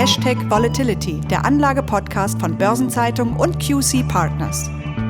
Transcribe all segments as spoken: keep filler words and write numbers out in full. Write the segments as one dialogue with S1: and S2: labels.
S1: Hashtag Volatility, der Anlage-Podcast von Börsenzeitung und Q C Partners.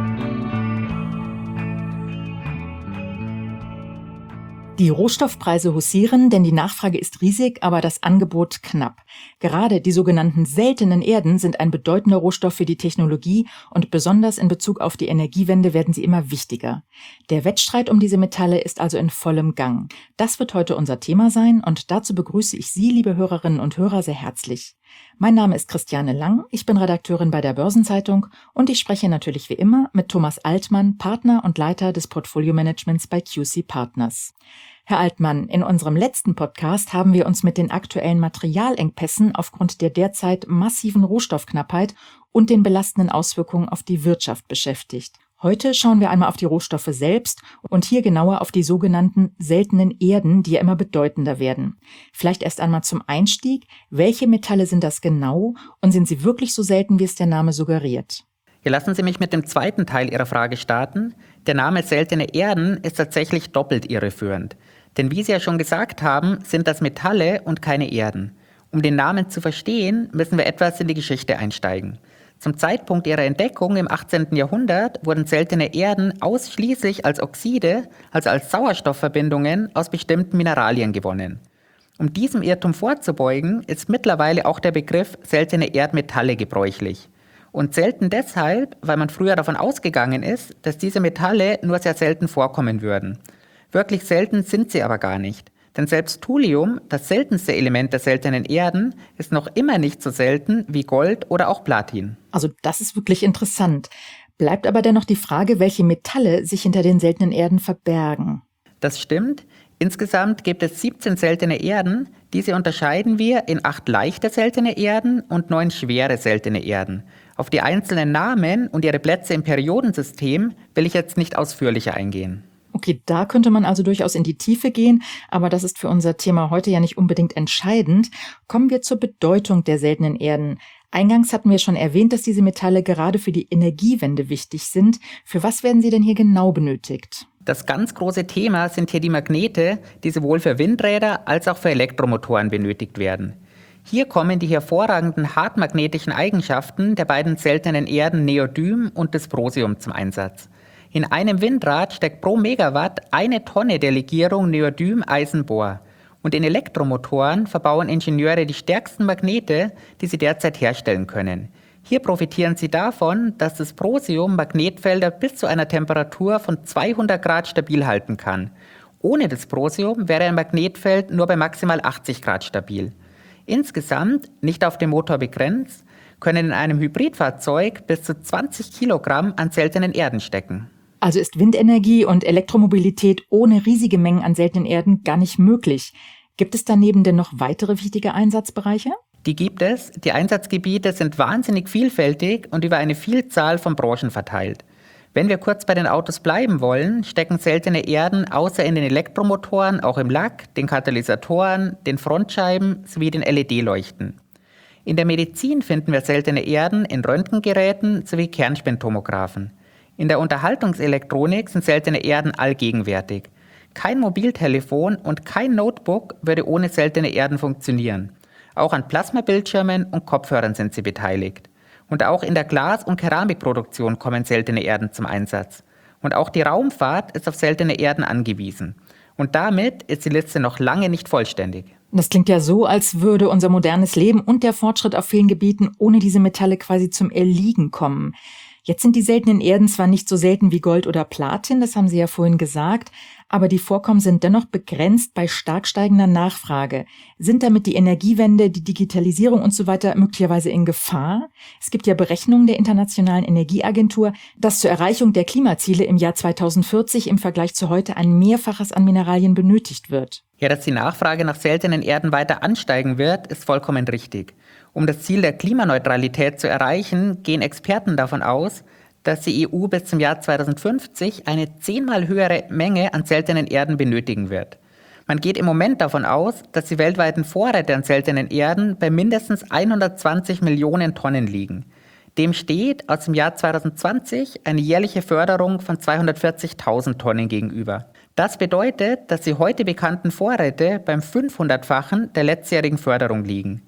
S2: Die Rohstoffpreise haussieren, denn die Nachfrage ist riesig, aber das Angebot knapp. Gerade die sogenannten seltenen Erden sind ein bedeutender Rohstoff für die Technologie und besonders in Bezug auf die Energiewende werden sie immer wichtiger. Der Wettstreit um diese Metalle ist also in vollem Gang. Das wird heute unser Thema sein und dazu begrüße ich Sie, liebe Hörerinnen und Hörer, sehr herzlich. Mein Name ist Christiane Lang, ich bin Redakteurin bei der Börsenzeitung und ich spreche natürlich wie immer mit Thomas Altmann, Partner und Leiter des Portfolio-Managements bei Q C Partners. Herr Altmann, in unserem letzten Podcast haben wir uns mit den aktuellen Materialengpässen aufgrund der derzeit massiven Rohstoffknappheit und den belastenden Auswirkungen auf die Wirtschaft beschäftigt. Heute schauen wir einmal auf die Rohstoffe selbst und hier genauer auf die sogenannten seltenen Erden, die ja immer bedeutender werden. Vielleicht erst einmal zum Einstieg, welche Metalle sind das genau und sind sie wirklich so selten, wie es der Name suggeriert?
S3: Hier lassen Sie mich mit dem zweiten Teil Ihrer Frage starten. Der Name seltene Erden ist tatsächlich doppelt irreführend. Denn wie Sie ja schon gesagt haben, sind das Metalle und keine Erden. Um den Namen zu verstehen, müssen wir etwas in die Geschichte einsteigen. Zum Zeitpunkt ihrer Entdeckung im achtzehnten Jahrhundert wurden seltene Erden ausschließlich als Oxide, also als Sauerstoffverbindungen aus bestimmten Mineralien gewonnen. Um diesem Irrtum vorzubeugen, ist mittlerweile auch der Begriff seltene Erdmetalle gebräuchlich. Und selten deshalb, weil man früher davon ausgegangen ist, dass diese Metalle nur sehr selten vorkommen würden. Wirklich selten sind sie aber gar nicht. Denn selbst Thulium, das seltenste Element der seltenen Erden, ist noch immer nicht so selten wie Gold oder auch Platin.
S2: Also das ist wirklich interessant. Bleibt aber dennoch die Frage, welche Metalle sich hinter den seltenen Erden verbergen.
S3: Das stimmt. Insgesamt gibt es siebzehn seltene Erden. Diese unterscheiden wir in acht leichte seltene Erden und neun schwere seltene Erden. Auf die einzelnen Namen und ihre Plätze im Periodensystem will ich jetzt nicht ausführlicher eingehen.
S2: Okay, da könnte man also durchaus in die Tiefe gehen, aber das ist für unser Thema heute ja nicht unbedingt entscheidend. Kommen wir zur Bedeutung der seltenen Erden. Eingangs hatten wir schon erwähnt, dass diese Metalle gerade für die Energiewende wichtig sind. Für was werden sie denn hier genau benötigt?
S3: Das ganz große Thema sind hier die Magnete, die sowohl für Windräder als auch für Elektromotoren benötigt werden. Hier kommen die hervorragenden hartmagnetischen Eigenschaften der beiden seltenen Erden Neodym und Dysprosium zum Einsatz. In einem Windrad steckt pro Megawatt eine Tonne der Legierung Neodym-Eisenbohr. Und in Elektromotoren verbauen Ingenieure die stärksten Magnete, die sie derzeit herstellen können. Hier profitieren sie davon, dass das Dysprosium Magnetfelder bis zu einer Temperatur von zweihundert Grad stabil halten kann. Ohne das Dysprosium wäre ein Magnetfeld nur bei maximal achtzig Grad stabil. Insgesamt, nicht auf den Motor begrenzt, können in einem Hybridfahrzeug bis zu zwanzig Kilogramm an seltenen Erden stecken.
S2: Also ist Windenergie und Elektromobilität ohne riesige Mengen an seltenen Erden gar nicht möglich. Gibt es daneben denn noch weitere wichtige Einsatzbereiche?
S3: Die gibt es. Die Einsatzgebiete sind wahnsinnig vielfältig und über eine Vielzahl von Branchen verteilt. Wenn wir kurz bei den Autos bleiben wollen, stecken seltene Erden außer in den Elektromotoren auch im Lack, den Katalysatoren, den Frontscheiben sowie den L E D-Leuchten. In der Medizin finden wir seltene Erden in Röntgengeräten sowie Kernspintomographen. In der Unterhaltungselektronik sind seltene Erden allgegenwärtig. Kein Mobiltelefon und kein Notebook würde ohne seltene Erden funktionieren. Auch an Plasmabildschirmen und Kopfhörern sind sie beteiligt. Und auch in der Glas- und Keramikproduktion kommen seltene Erden zum Einsatz. Und auch die Raumfahrt ist auf seltene Erden angewiesen. Und damit ist die Liste noch lange nicht vollständig.
S2: Das klingt ja so, als würde unser modernes Leben und der Fortschritt auf vielen Gebieten ohne diese Metalle quasi zum Erliegen kommen. Jetzt sind die seltenen Erden zwar nicht so selten wie Gold oder Platin, das haben Sie ja vorhin gesagt, aber die Vorkommen sind dennoch begrenzt bei stark steigender Nachfrage. Sind damit die Energiewende, die Digitalisierung und so weiter möglicherweise in Gefahr? Es gibt ja Berechnungen der Internationalen Energieagentur, dass zur Erreichung der Klimaziele im Jahr zweitausendvierzig im Vergleich zu heute ein Mehrfaches an Mineralien benötigt wird.
S3: Ja, dass die Nachfrage nach seltenen Erden weiter ansteigen wird, ist vollkommen richtig. Um das Ziel der Klimaneutralität zu erreichen, gehen Experten davon aus, dass die E U bis zum Jahr zweitausendfünfzig eine zehnmal höhere Menge an seltenen Erden benötigen wird. Man geht im Moment davon aus, dass die weltweiten Vorräte an seltenen Erden bei mindestens hundertzwanzig Millionen Tonnen liegen. Dem steht aus dem Jahr zweitausendzwanzig eine jährliche Förderung von zweihundertvierzigtausend Tonnen gegenüber. Das bedeutet, dass die heute bekannten Vorräte beim fünfhundertfachen der letztjährigen Förderung liegen.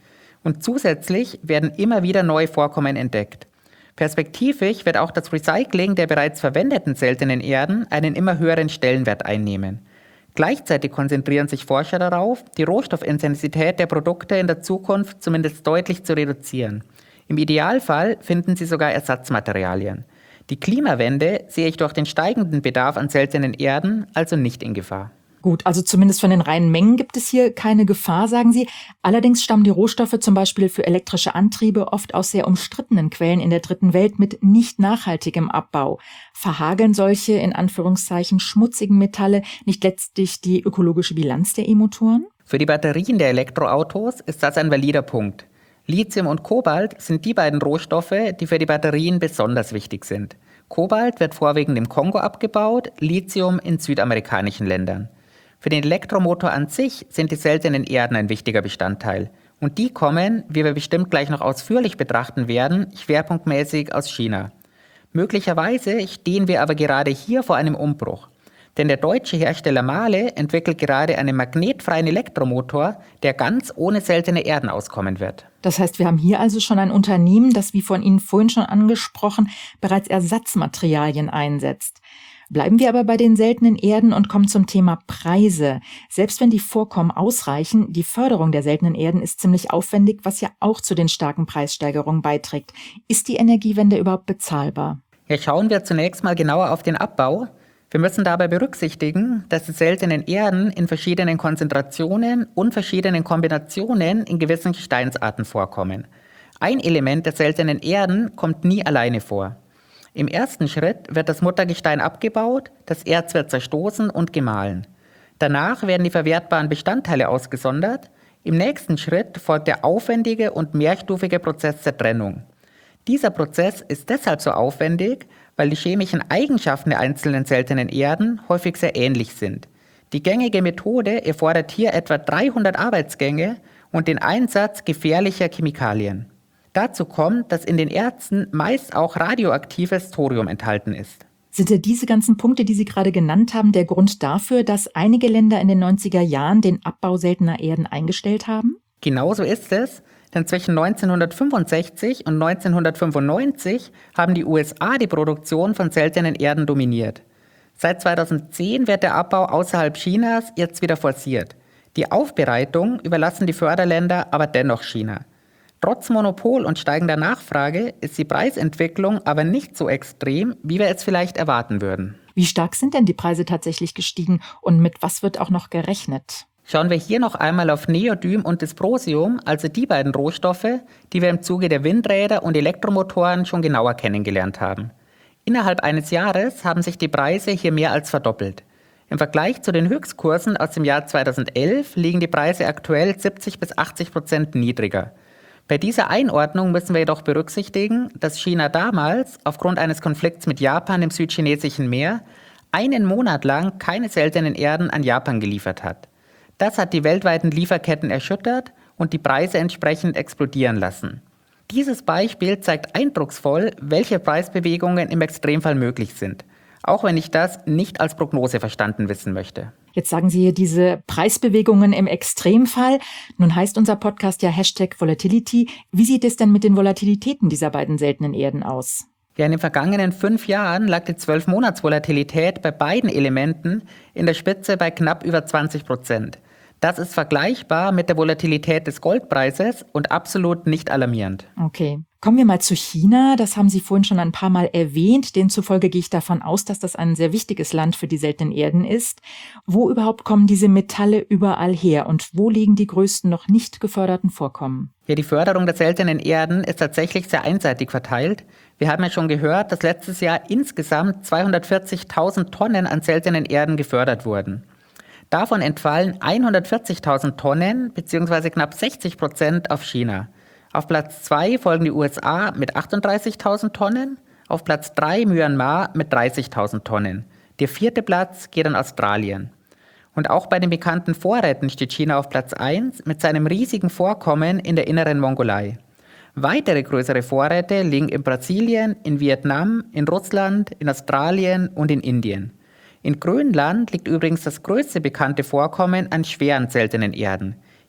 S3: Und zusätzlich werden immer wieder neue Vorkommen entdeckt. Perspektivisch wird auch das Recycling der bereits verwendeten seltenen Erden einen immer höheren Stellenwert einnehmen. Gleichzeitig konzentrieren sich Forscher darauf, die Rohstoffintensität der Produkte in der Zukunft zumindest deutlich zu reduzieren. Im Idealfall finden sie sogar Ersatzmaterialien. Die Klimawende sehe ich durch den steigenden Bedarf an seltenen Erden also nicht in Gefahr.
S2: Gut, also zumindest von den reinen Mengen gibt es hier keine Gefahr, sagen Sie. Allerdings stammen die Rohstoffe zum Beispiel für elektrische Antriebe oft aus sehr umstrittenen Quellen in der dritten Welt mit nicht nachhaltigem Abbau. Verhageln solche, in Anführungszeichen, schmutzigen Metalle nicht letztlich die ökologische Bilanz der E-Motoren?
S3: Für die Batterien der Elektroautos ist das ein valider Punkt. Lithium und Kobalt sind die beiden Rohstoffe, die für die Batterien besonders wichtig sind. Kobalt wird vorwiegend im Kongo abgebaut, Lithium in südamerikanischen Ländern. Für den Elektromotor an sich sind die seltenen Erden ein wichtiger Bestandteil. Und die kommen, wie wir bestimmt gleich noch ausführlich betrachten werden, schwerpunktmäßig aus China. Möglicherweise stehen wir aber gerade hier vor einem Umbruch. Denn der deutsche Hersteller Mahle entwickelt gerade einen magnetfreien Elektromotor, der ganz ohne seltene Erden auskommen wird.
S2: Das heißt, wir haben hier also schon ein Unternehmen, das, wie von Ihnen vorhin schon angesprochen, bereits Ersatzmaterialien einsetzt. Bleiben wir aber bei den seltenen Erden und kommen zum Thema Preise. Selbst wenn die Vorkommen ausreichen, die Förderung der seltenen Erden ist ziemlich aufwendig, was ja auch zu den starken Preissteigerungen beiträgt. Ist die Energiewende überhaupt bezahlbar?
S3: Ja, schauen wir zunächst mal genauer auf den Abbau. Wir müssen dabei berücksichtigen, dass die seltenen Erden in verschiedenen Konzentrationen und verschiedenen Kombinationen in gewissen Gesteinsarten vorkommen. Ein Element der seltenen Erden kommt nie alleine vor. Im ersten Schritt wird das Muttergestein abgebaut, das Erz wird zerstoßen und gemahlen. Danach werden die verwertbaren Bestandteile ausgesondert. Im nächsten Schritt folgt der aufwendige und mehrstufige Prozess der Trennung. Dieser Prozess ist deshalb so aufwendig, weil die chemischen Eigenschaften der einzelnen seltenen Erden häufig sehr ähnlich sind. Die gängige Methode erfordert hier etwa dreihundert Arbeitsgänge und den Einsatz gefährlicher Chemikalien. Dazu kommt, dass in den Erzen meist auch radioaktives Thorium enthalten ist.
S2: Sind ja diese ganzen Punkte, die Sie gerade genannt haben, der Grund dafür, dass einige Länder in den neunziger Jahren den Abbau seltener Erden eingestellt haben?
S3: Genauso ist es, denn zwischen neunzehnhundertfünfundsechzig und neunzehnhundertfünfundneunzig haben die U S A die Produktion von seltenen Erden dominiert. Seit zweitausendzehn wird der Abbau außerhalb Chinas jetzt wieder forciert. Die Aufbereitung überlassen die Förderländer aber dennoch China. Trotz Monopol und steigender Nachfrage ist die Preisentwicklung aber nicht so extrem, wie wir es vielleicht erwarten würden.
S2: Wie stark sind denn die Preise tatsächlich gestiegen und mit was wird auch noch gerechnet?
S3: Schauen wir hier noch einmal auf Neodym und Dysprosium, also die beiden Rohstoffe, die wir im Zuge der Windräder und Elektromotoren schon genauer kennengelernt haben. Innerhalb eines Jahres haben sich die Preise hier mehr als verdoppelt. Im Vergleich zu den Höchstkursen aus dem Jahr zweitausendelf liegen die Preise aktuell siebzig bis achtzig Prozent niedriger. Bei dieser Einordnung müssen wir jedoch berücksichtigen, dass China damals aufgrund eines Konflikts mit Japan im südchinesischen Meer einen Monat lang keine seltenen Erden an Japan geliefert hat. Das hat die weltweiten Lieferketten erschüttert und die Preise entsprechend explodieren lassen. Dieses Beispiel zeigt eindrucksvoll, welche Preisbewegungen im Extremfall möglich sind, auch wenn ich das nicht als Prognose verstanden wissen möchte.
S2: Jetzt sagen Sie hier diese Preisbewegungen im Extremfall. Nun heißt unser Podcast ja Hashtag Volatility. Wie sieht es denn mit den Volatilitäten dieser beiden seltenen Erden aus?
S3: Ja, in den vergangenen fünf Jahren lag die zwölf-Monats-Volatilität bei beiden Elementen in der Spitze bei knapp über zwanzig Prozent. Das ist vergleichbar mit der Volatilität des Goldpreises und absolut nicht alarmierend.
S2: Okay. Kommen wir mal zu China. Das haben Sie vorhin schon ein paar Mal erwähnt. Demzufolge gehe ich davon aus, dass das ein sehr wichtiges Land für die seltenen Erden ist. Wo überhaupt kommen diese Metalle überall her und wo liegen die größten noch nicht geförderten Vorkommen?
S3: Ja, die Förderung der seltenen Erden ist tatsächlich sehr einseitig verteilt. Wir haben ja schon gehört, dass letztes Jahr insgesamt zweihundertvierzigtausend Tonnen an seltenen Erden gefördert wurden. Davon entfallen hundertvierzigtausend Tonnen bzw. knapp sechzig Prozent auf China. Auf Platz zwei folgen die U S A mit achtunddreißigtausend Tonnen, auf Platz drei Myanmar mit dreißigtausend Tonnen. Der vierte Platz geht an Australien. Und auch bei den bekannten Vorräten steht China auf Platz eins mit seinem riesigen Vorkommen in der inneren Mongolei. Weitere größere Vorräte liegen in Brasilien, in Vietnam, in Russland, in Australien und in Indien. In Grönland liegt übrigens das größte bekannte Vorkommen an schweren seltenen Erden.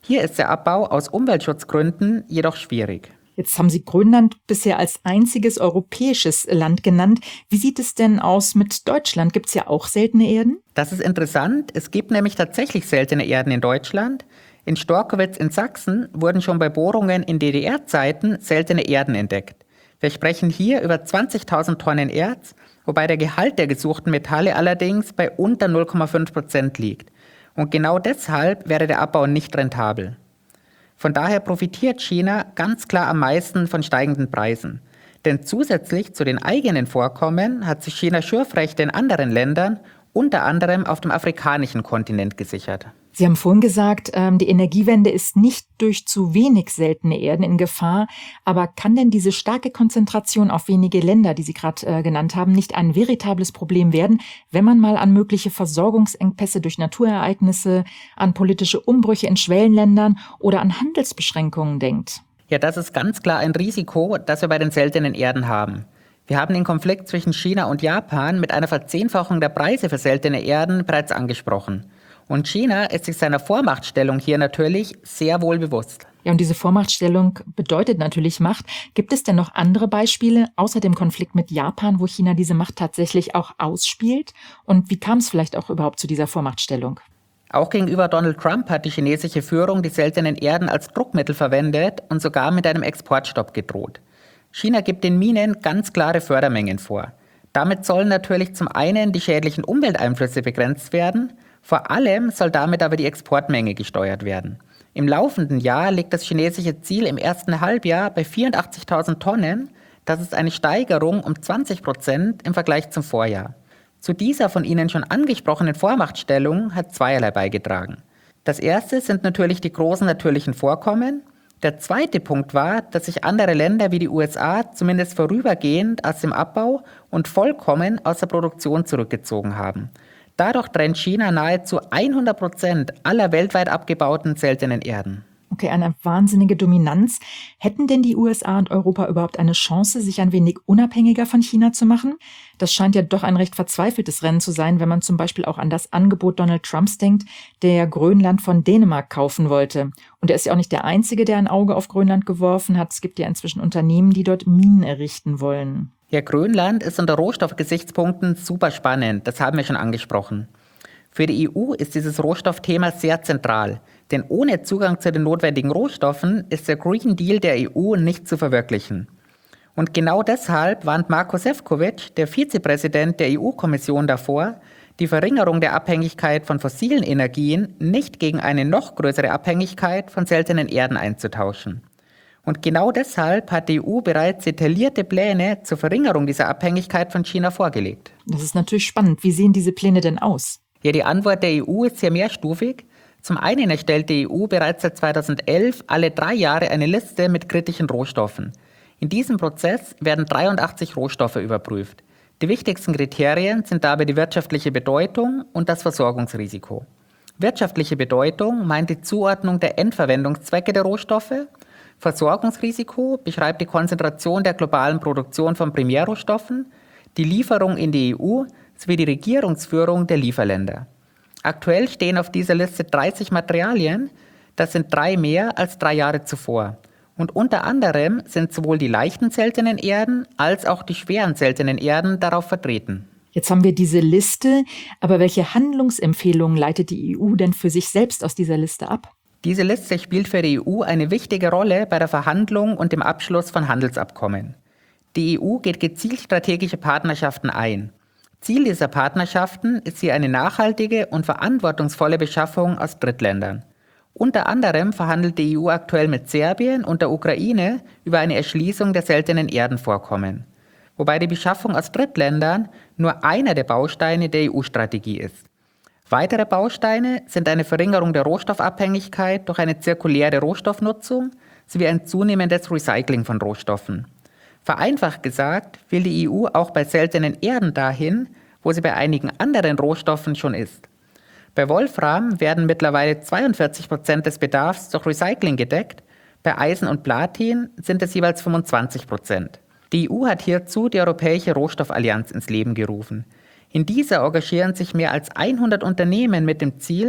S3: Hier ist der Abbau aus Umweltschutzgründen jedoch schwierig.
S2: Jetzt haben Sie Grönland bisher als einziges europäisches Land genannt. Wie sieht es denn aus mit Deutschland? Gibt es ja auch seltene Erden?
S3: Das ist interessant. Es gibt nämlich tatsächlich seltene Erden in Deutschland. In Storkowitz in Sachsen wurden schon bei Bohrungen in D D R-Zeiten seltene Erden entdeckt. Wir sprechen hier über zwanzigtausend Tonnen Erz, wobei der Gehalt der gesuchten Metalle allerdings bei unter null Komma fünf Prozent liegt. Und genau deshalb wäre der Abbau nicht rentabel. Von daher profitiert China ganz klar am meisten von steigenden Preisen. Denn zusätzlich zu den eigenen Vorkommen hat sich China Schürfrechte in anderen Ländern, unter anderem auf dem afrikanischen Kontinent, gesichert.
S2: Sie haben vorhin gesagt, die Energiewende ist nicht durch zu wenig seltene Erden in Gefahr. Aber kann denn diese starke Konzentration auf wenige Länder, die Sie gerade genannt haben, nicht ein veritables Problem werden, wenn man mal an mögliche Versorgungsengpässe durch Naturereignisse, an politische Umbrüche in Schwellenländern oder an Handelsbeschränkungen denkt?
S3: Ja, das ist ganz klar ein Risiko, das wir bei den seltenen Erden haben. Wir haben den Konflikt zwischen China und Japan mit einer Verzehnfachung der Preise für seltene Erden bereits angesprochen. Und China ist sich seiner Vormachtstellung hier natürlich sehr wohl bewusst.
S2: Ja, und diese Vormachtstellung bedeutet natürlich Macht. Gibt es denn noch andere Beispiele außer dem Konflikt mit Japan, wo China diese Macht tatsächlich auch ausspielt? Und wie kam es vielleicht auch überhaupt zu dieser Vormachtstellung?
S3: Auch gegenüber Donald Trump hat die chinesische Führung die seltenen Erden als Druckmittel verwendet und sogar mit einem Exportstopp gedroht. China gibt den Minen ganz klare Fördermengen vor. Damit sollen natürlich zum einen die schädlichen Umwelteinflüsse begrenzt werden, vor allem soll damit aber die Exportmenge gesteuert werden. Im laufenden Jahr liegt das chinesische Ziel im ersten Halbjahr bei vierundachtzigtausend Tonnen. Das ist eine Steigerung um zwanzig Prozent im Vergleich zum Vorjahr. Zu dieser von Ihnen schon angesprochenen Vormachtstellung hat zweierlei beigetragen. Das erste sind natürlich die großen natürlichen Vorkommen. Der zweite Punkt war, dass sich andere Länder wie die U S A zumindest vorübergehend aus dem Abbau und vollkommen aus der Produktion zurückgezogen haben. Dadurch trennt China nahezu hundert Prozent aller weltweit abgebauten seltenen Erden.
S2: Okay, eine wahnsinnige Dominanz. Hätten denn die U S A und Europa überhaupt eine Chance, sich ein wenig unabhängiger von China zu machen? Das scheint ja doch ein recht verzweifeltes Rennen zu sein, wenn man zum Beispiel auch an das Angebot Donald Trumps denkt, der Grönland von Dänemark kaufen wollte. Und er ist ja auch nicht der Einzige, der ein Auge auf Grönland geworfen hat. Es gibt ja inzwischen Unternehmen, die dort Minen errichten wollen.
S3: Ja, Grönland ist unter Rohstoffgesichtspunkten super spannend, das haben wir schon angesprochen. Für die E U ist dieses Rohstoffthema sehr zentral, denn ohne Zugang zu den notwendigen Rohstoffen ist der Green Deal der E U nicht zu verwirklichen. Und genau deshalb warnt Marko Šefčovič, der Vizepräsident der E U-Kommission, davor, die Verringerung der Abhängigkeit von fossilen Energien nicht gegen eine noch größere Abhängigkeit von seltenen Erden einzutauschen. Und genau deshalb hat die E U bereits detaillierte Pläne zur Verringerung dieser Abhängigkeit von China vorgelegt.
S2: Das ist natürlich spannend. Wie sehen diese Pläne denn aus?
S3: Ja, die Antwort der E U ist sehr mehrstufig. Zum einen erstellt die E U bereits seit zweitausendelf alle drei Jahre eine Liste mit kritischen Rohstoffen. In diesem Prozess werden dreiundachtzig Rohstoffe überprüft. Die wichtigsten Kriterien sind dabei die wirtschaftliche Bedeutung und das Versorgungsrisiko. Wirtschaftliche Bedeutung meint die Zuordnung der Endverwendungszwecke der Rohstoffe. Versorgungsrisiko beschreibt die Konzentration der globalen Produktion von Primärrohstoffen, die Lieferung in die E U sowie die Regierungsführung der Lieferländer. Aktuell stehen auf dieser Liste dreißig Materialien, das sind drei mehr als drei Jahre zuvor. Und unter anderem sind sowohl die leichten seltenen Erden als auch die schweren seltenen Erden darauf vertreten.
S2: Jetzt haben wir diese Liste, aber welche Handlungsempfehlungen leitet die E U denn für sich selbst aus dieser Liste ab?
S3: Diese Liste spielt für die E U eine wichtige Rolle bei der Verhandlung und dem Abschluss von Handelsabkommen. Die E U geht gezielt strategische Partnerschaften ein. Ziel dieser Partnerschaften ist hier eine nachhaltige und verantwortungsvolle Beschaffung aus Drittländern. Unter anderem verhandelt die E U aktuell mit Serbien und der Ukraine über eine Erschließung der seltenen Erdenvorkommen, wobei die Beschaffung aus Drittländern nur einer der Bausteine der E U-Strategie ist. Weitere Bausteine sind eine Verringerung der Rohstoffabhängigkeit durch eine zirkuläre Rohstoffnutzung sowie ein zunehmendes Recycling von Rohstoffen. Vereinfacht gesagt will die E U auch bei seltenen Erden dahin, wo sie bei einigen anderen Rohstoffen schon ist. Bei Wolfram werden mittlerweile zweiundvierzig Prozent des Bedarfs durch Recycling gedeckt, bei Eisen und Platin sind es jeweils fünfundzwanzig Prozent. Die E U hat hierzu die Europäische Rohstoffallianz ins Leben gerufen. In dieser engagieren sich mehr als hundert Unternehmen mit dem Ziel,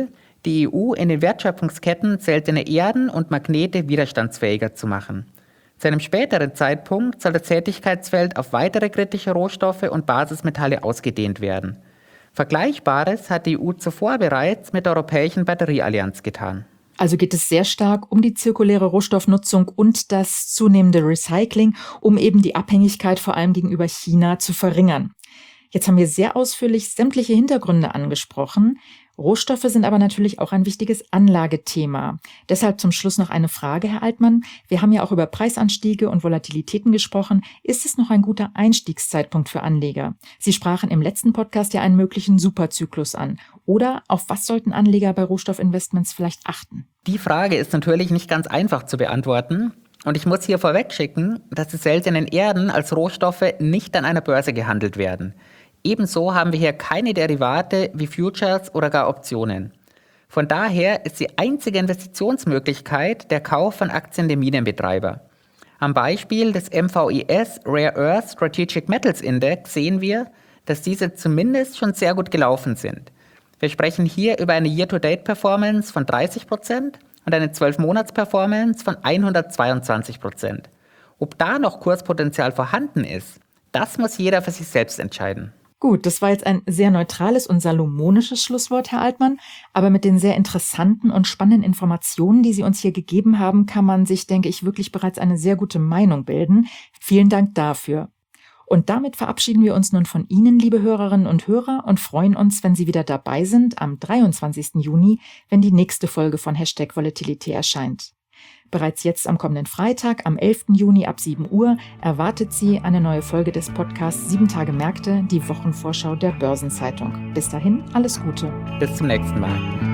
S3: die E U in den Wertschöpfungsketten seltene Erden und Magnete widerstandsfähiger zu machen. Zu einem späteren Zeitpunkt soll das Tätigkeitsfeld auf weitere kritische Rohstoffe und Basismetalle ausgedehnt werden. Vergleichbares hat die E U zuvor bereits mit der Europäischen Batterieallianz getan.
S2: Also geht es sehr stark um die zirkuläre Rohstoffnutzung und das zunehmende Recycling, um eben die Abhängigkeit vor allem gegenüber China zu verringern. Jetzt haben wir sehr ausführlich sämtliche Hintergründe angesprochen. Rohstoffe sind aber natürlich auch ein wichtiges Anlagethema. Deshalb zum Schluss noch eine Frage, Herr Altmann. Wir haben ja auch über Preisanstiege und Volatilitäten gesprochen. Ist es noch ein guter Einstiegszeitpunkt für Anleger? Sie sprachen im letzten Podcast ja einen möglichen Superzyklus an. Oder auf was sollten Anleger bei Rohstoffinvestments vielleicht achten?
S3: Die Frage ist natürlich nicht ganz einfach zu beantworten. Und ich muss hier vorweg schicken, dass die seltenen Erden als Rohstoffe nicht an einer Börse gehandelt werden. Ebenso haben wir hier keine Derivate wie Futures oder gar Optionen. Von daher ist die einzige Investitionsmöglichkeit der Kauf von Aktien der Minenbetreiber. Am Beispiel des M V I S Rare Earth Strategic Metals Index sehen wir, dass diese zumindest schon sehr gut gelaufen sind. Wir sprechen hier über eine Year-to-Date-Performance von dreißig Prozent und eine zwölf-Monats-Performance von hundertzweiundzwanzig Prozent. Ob da noch Kurspotenzial vorhanden ist, das muss jeder für sich selbst entscheiden.
S2: Gut, das war jetzt ein sehr neutrales und salomonisches Schlusswort, Herr Altmann. Aber mit den sehr interessanten und spannenden Informationen, die Sie uns hier gegeben haben, kann man sich, denke ich, wirklich bereits eine sehr gute Meinung bilden. Vielen Dank dafür. Und damit verabschieden wir uns nun von Ihnen, liebe Hörerinnen und Hörer, und freuen uns, wenn Sie wieder dabei sind am dreiundzwanzigsten Juni, wenn die nächste Folge von Hashtag Volatility erscheint. Bereits jetzt am kommenden Freitag, am elften Juni ab sieben Uhr, erwartet Sie eine neue Folge des Podcasts sieben Tage Märkte, die Wochenvorschau der Börsenzeitung. Bis dahin, alles Gute.
S3: Bis zum nächsten Mal.